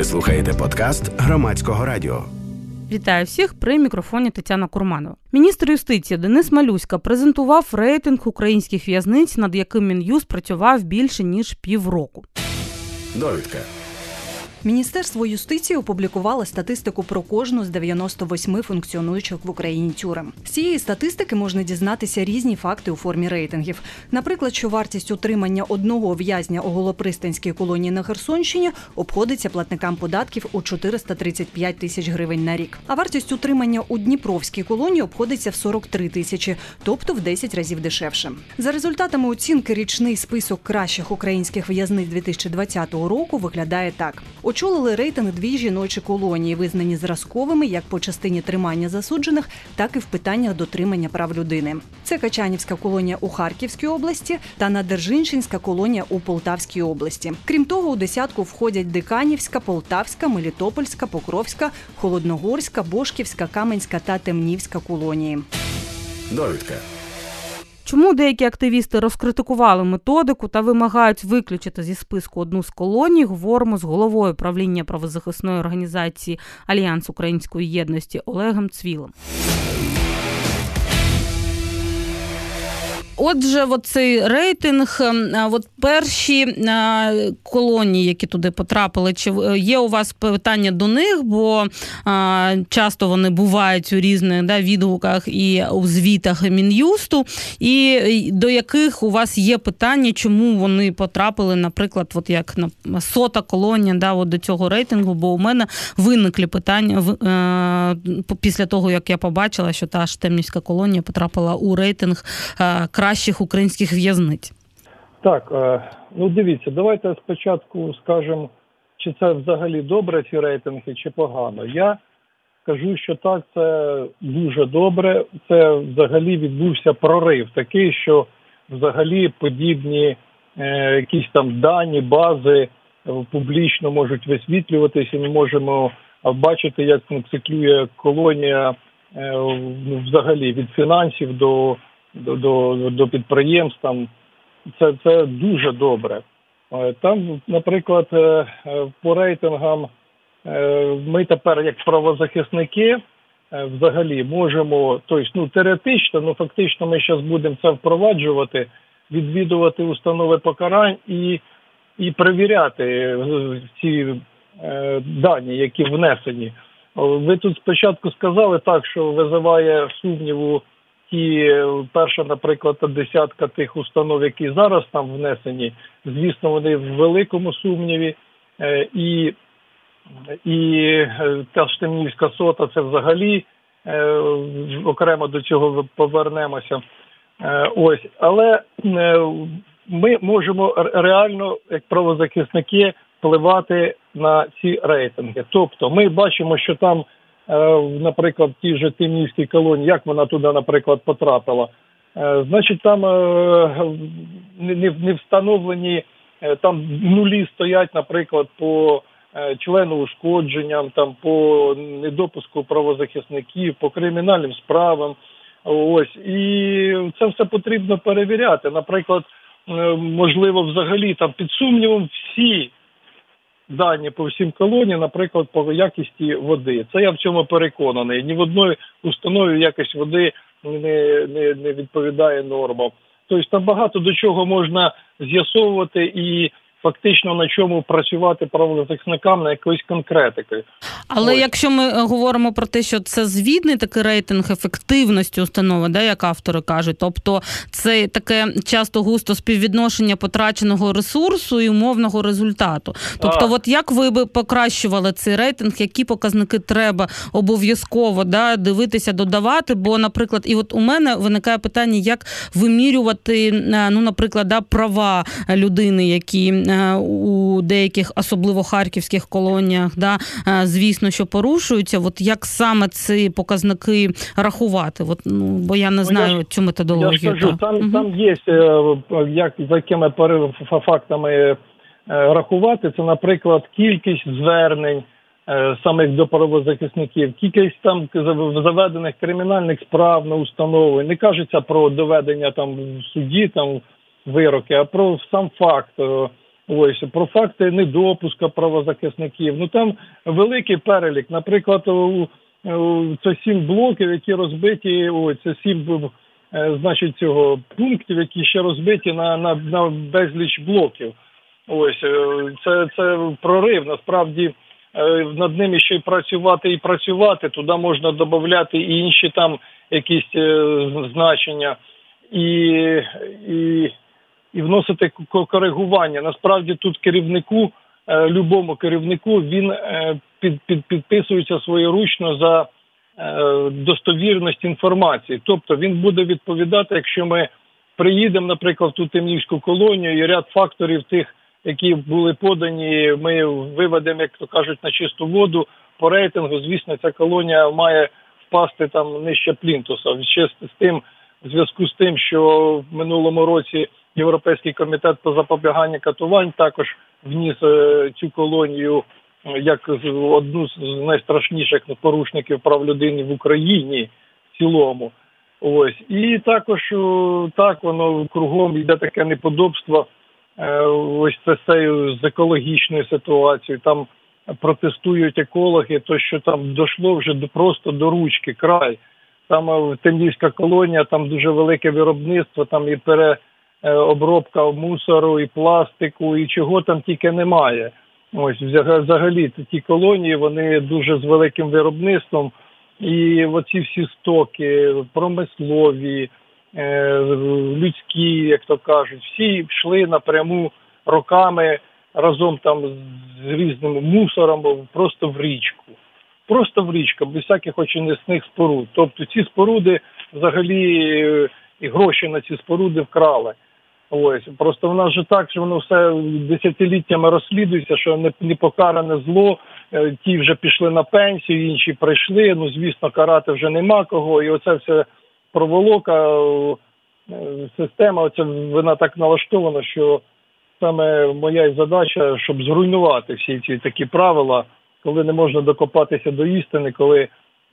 Ви слухаєте подкаст Громадського радіо. Вітаю всіх, при мікрофоні Тетяна Курманова. Міністр юстиції Денис Малюська презентував рейтинг українських в'язниць, над яким Мін'юст працював більше ніж півроку. Довідка. Міністерство юстиції опублікувало статистику про кожну з 98 функціонуючих в Україні тюрем. З цієї статистики можна дізнатися різні факти у формі рейтингів. Наприклад, що вартість утримання одного в'язня у Голопристанській колонії на Херсонщині обходиться платникам податків у 435 тисяч гривень на рік. А вартість утримання у Дніпровській колонії обходиться в 43 тисячі, тобто в 10 разів дешевше. За результатами оцінки, річний список кращих українських в'язниць 2020 року виглядає так. Очолили рейтинг дві жіночі колонії, визнані зразковими як по частині тримання засуджених, так і в питаннях дотримання прав людини. Це Качанівська колонія у Харківській області та Надержиншинська колонія у Полтавській області. Крім того, у десятку входять Диканівська, Полтавська, Мелітопольська, Покровська, Холодногорська, Бошківська, Каменська та Темнівська колонії. Довідка. Чому деякі активісти розкритикували методику та вимагають виключити зі списку одну з колоній, говоримо з головою правління правозахисної організації Альянс Української єдності Олегом Цвілом. Отже, цей рейтинг, перші колонії, які туди потрапили, чи є у вас питання до них, бо часто вони бувають у різних відгуках і у звітах Мін'юсту, і до яких у вас є питання, чому вони потрапили, наприклад, як 100-та колонія до цього рейтингу, бо у мене виникли питання після того, як я побачила, що та ж Темнівська колонія потрапила у рейтинг кращих українських в'язниць. Так, дивіться, давайте спочатку скажемо, чи це взагалі добре ці рейтинги, чи погано. Я скажу, що так, це дуже добре. Це взагалі відбувся прорив такий, що взагалі подібні якісь там дані, бази публічно можуть висвітлюватися, і ми можемо бачити, як функціонує колонія взагалі від фінансів до підприємств. Це дуже добре. Там, наприклад, по рейтингам ми тепер, як правозахисники, взагалі можемо, теоретично, фактично ми зараз будемо це впроваджувати, відвідувати установи покарань і перевіряти ці дані, які внесені. Ви тут спочатку сказали так, що визиває сумніву перша, наприклад, десятка тих установ, які зараз там внесені, звісно, вони в великому сумніві. І та ж Темнівська 100-та, це взагалі окремо до цього повернемося. Але ми можемо реально, як правозахисники, впливати на ці рейтинги. Тобто ми бачимо, що там, наприклад, в тій же Темнівській колонії, як вона туди, наприклад, потрапила. Значить, там не встановлені, там нулі стоять, наприклад, по члену ушкодженням, там по недопуску правозахисників, по кримінальним справам. І це все потрібно перевіряти. Наприклад, можливо, взагалі там під сумнівом всі дані по всім колоніям, наприклад, по якості води. Це я в цьому переконаний. Ні в одній установі якість води не відповідає нормам. Тобто там багато до чого можна з'ясовувати і фактично на чому працювати правозахисникам, на якоїсь конкретики. Але якщо ми говоримо про те, що це звітний такий рейтинг ефективності установи, як автори кажуть, тобто це таке часто-густо співвідношення потраченого ресурсу і умовного результату. Тобто, як ви би покращували цей рейтинг, які показники треба обов'язково дивитися, додавати, бо, наприклад, і у мене виникає питання, як вимірювати, наприклад, права людини, які у деяких, особливо харківських колоніях, звісно, що порушуються, як саме ці показники рахувати? Бо я не знаю цю методологію. Я скажу, там є, за якими фактами рахувати, це, наприклад, кількість звернень самих до правозахисників, кількість там заведених кримінальних справ на установи. Не кажеться про доведення там в суді, там вироки, а про сам факт Ось, про факти недопуску правозахисників. Ну там великий перелік. Наприклад, це 7 блоків, які розбиті, це 7 значить, цього пунктів, які ще розбиті на безліч блоків. Ось, це прорив. Насправді над ними ще й працювати. Туди можна додати і інші там якісь значення. І вносити коригування. Насправді тут любому керівнику, він підписується своєручно за достовірність інформації. Тобто він буде відповідати, якщо ми приїдемо, наприклад, в ту Темнівську колонію і ряд факторів тих, які були подані, ми виведемо, як то кажуть, на чисту воду по рейтингу. Звісно, ця колонія має впасти там нижче плінтуса. В зв'язку з тим, що в минулому році Європейський комітет по запобіганню катувань також вніс цю колонію як одну з найстрашніших порушників прав людини в Україні в цілому. Ось. І також так воно кругом йде таке неподобство ось це з екологічною ситуацією. Там протестують екологи, то що там дійшло вже просто до ручки, край. Там Темнівська колонія, там дуже велике виробництво, там і переобробка мусору, і пластику, і чого там тільки немає. Ось, взагалі, ті колонії, вони дуже з великим виробництвом, і оці всі стоки, промислові, людські, як то кажуть, всі йшли напряму роками разом там з різним мусором просто в річку. Просто в річку, без всяких очисних споруд. Тобто ці споруди взагалі і гроші на ці споруди вкрали. Ось. Просто в нас же так, що воно все десятиліттями розслідується, що непокаране зло, ті вже пішли на пенсію, інші прийшли, ну, звісно, карати вже нема кого, і оце все проволока, система, вона так налаштована, що саме моя задача, щоб зруйнувати всі ці такі правила, коли не можна докопатися до істини, коли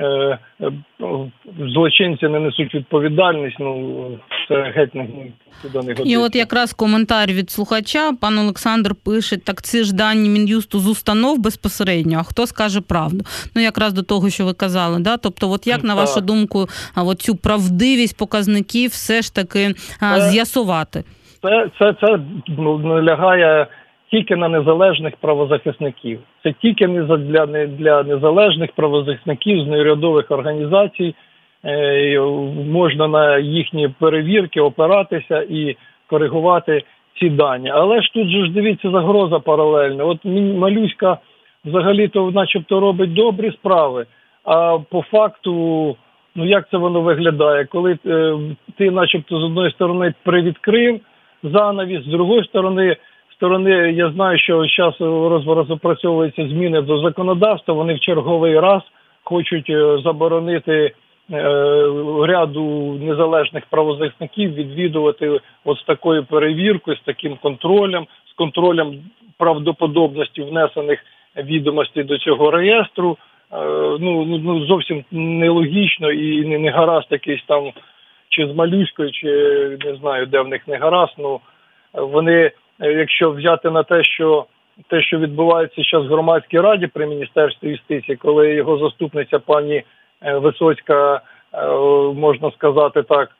злочинці не несуть відповідальність, ну, це геть туди не годиться. І от якраз коментар від слухача, пан Олександр пише, так ці ж дані Мін'юсту з установ безпосередньо, а хто скаже правду? Ну, якраз до того, що ви казали, да? Тобто, от як, на вашу думку, цю правдивість показників все ж таки з'ясувати? Це лягає тільки на незалежних правозахисників. Це тільки для незалежних правозахисників з неурядових організацій. Можна на їхні перевірки опиратися і коригувати ці дані. Але ж тут же ж, дивіться, загроза паралельна. От Малюська взагалі-то начебто робить добрі справи, а по факту, ну як це воно виглядає? Коли ти начебто з одної сторони привідкрив занавіс, з другої сторони, я знаю, що зараз розпрацьовуються зміни до законодавства, вони в черговий раз хочуть заборонити ряду незалежних правозахисників відвідувати от з такою перевіркою, з таким контролем, з контролем правдоподобності внесених відомостей до цього реєстру. Ну зовсім нелогічно і не гаразд якийсь там чи з Малюською, чи не знаю, де в них не гаразд. Ну, вони, якщо взяти на те, що відбувається зараз в громадській раді при Міністерстві юстиції, коли його заступниця пані Висоцька, можна сказати так,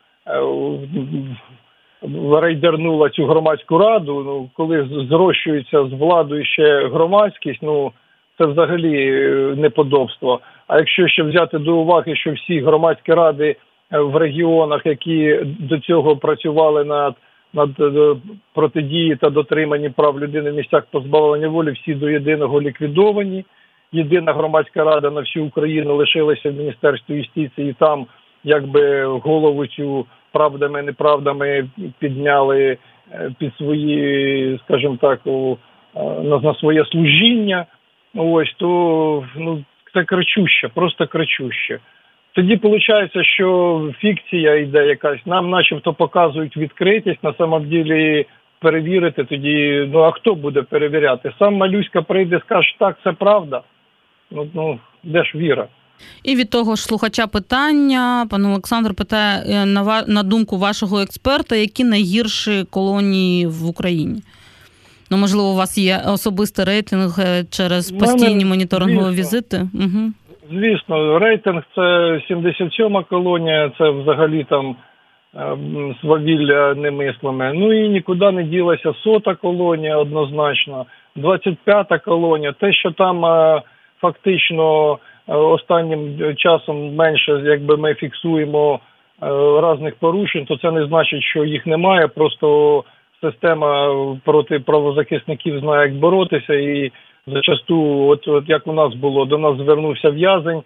рейдернула цю громадську раду, ну, коли зрощується з владою ще громадськість, ну, це взагалі неподобство. А якщо ще взяти до уваги, що всі громадські ради в регіонах, які до цього працювали над протидії та дотриманні прав людини в місцях позбавлення волі, всі до єдиного ліквідовані. Єдина громадська рада на всю Україну лишилася в Міністерстві юстиції, і там якби голову цю правдами-неправдами підняли під свої, скажімо так, на своє служіння. Ось, то ну, це кричуще, просто кричуще. Тоді виходить, що фікція йде якась, нам начебто показують відкритість, на самом ділі перевірити тоді, ну а хто буде перевіряти? Сам Малюська прийде, скаже, так, це правда. Ну, де ж віра? І від того ж слухача питання, пан Олександр питає, на думку вашого експерта, які найгірші колонії в Україні? Ну, можливо, у вас є особистий рейтинг через постійні моніторингові візити? Угу. Звісно, рейтинг – це 77-ма колонія, це взагалі там свавілля немислиме. Ну і нікуди не ділася 100-та колонія однозначно, 25-та колонія. Те, що там фактично останнім часом менше, якби ми фіксуємо різних порушень, то це не значить, що їх немає, просто система проти правозахисників знає, як боротися, і зачасту, от як у нас було, до нас звернувся в'язень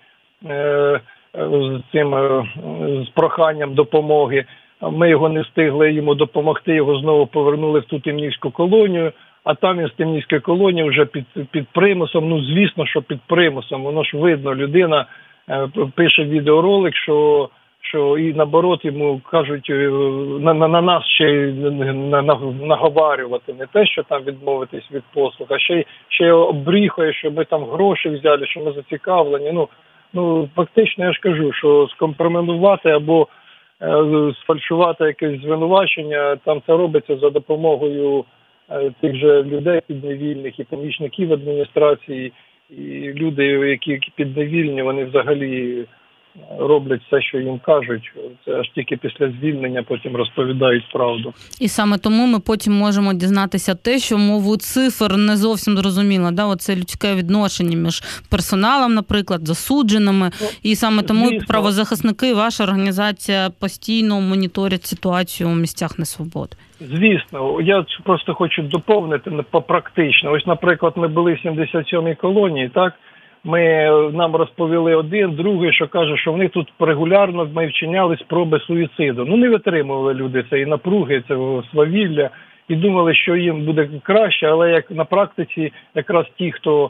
з проханням допомоги. Ми його не встигли йому допомогти, його знову повернули в ту Темнівську колонію, а там він з Темнівської колонії вже під примусом, ну звісно, що під примусом, воно ж видно, людина пише відеоролик, що і наоборот йому кажуть на нас ще й наговарювати, не те, що там відмовитись від послуг, а ще й обріхує, що ми там гроші взяли, що ми зацікавлені. Ну фактично я ж кажу, що скомпрометувати або сфальшувати якесь звинувачення, там це робиться за допомогою тих же людей підневільних і помічників адміністрації, і люди, які підневільні, вони взагалі роблять все, що їм кажуть. Це аж тільки після звільнення потім розповідають правду. І саме тому ми потім можемо дізнатися те, що мову цифр не зовсім зрозуміло. Да? Оце людське відношення між персоналом, наприклад, засудженими. І саме тому правозахисники, ваша організація постійно моніторять ситуацію у місцях несвободи. Звісно. Я просто хочу доповнити попрактично. Ось, наприклад, ми були в 77-й колонії, так? Нам розповіли один, другий, що каже, що вони тут регулярно вчиняли спроби суїциду. Ну, не витримували люди цієї напруги, цього свавілля, і думали, що їм буде краще, але як на практиці якраз ті, хто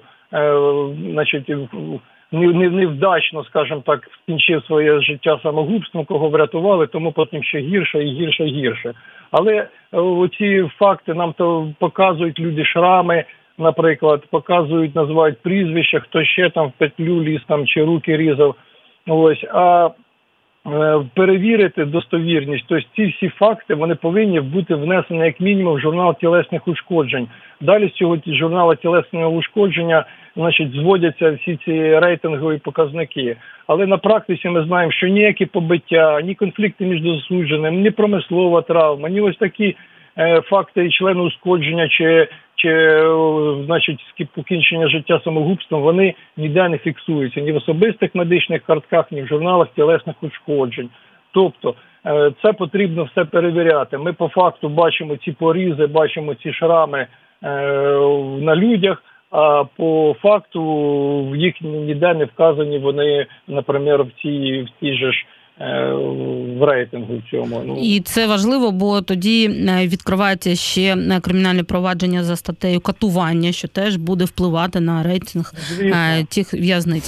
невдачно, скажімо так, скінчив своє життя самогубством, кого врятували, тому потім ще гірше і гірше і гірше. Але оці факти нам то показують люди шрами, наприклад, показують, називають прізвища, хто ще там в петлю ліз там чи руки різав. Ось, а перевірити достовірність, тобто ці всі факти, вони повинні бути внесені як мінімум в журнал тілесних ушкоджень. Далі з цього журналу тілесного ушкодження, значить, зводяться всі ці рейтингові показники. Але на практиці ми знаємо, що ніякі побиття, ні конфлікти між засудженими, ні промислова травма, ні ось такі факти члену ушкодження чи значить, покінчення життя самогубством, вони ніде не фіксуються ні в особистих медичних картках, ні в журналах тілесних ушкоджень. Тобто це потрібно все перевіряти. Ми по факту бачимо ці порізи, бачимо ці шрами на людях, а по факту їх ніде не вказані вони, наприклад, в тій же ж в рейтингу цьому. І це важливо, бо тоді відкривається ще кримінальне провадження за статтею катування, що теж буде впливати на рейтинг тих в'язниць.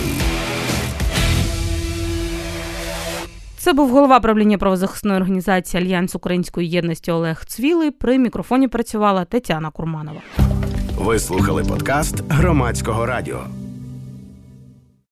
Це був голова правління правозахисної організації Альянс Української єдності Олег Цвілий. При мікрофоні працювала Тетяна Курманова. Ви слухали подкаст Громадського радіо.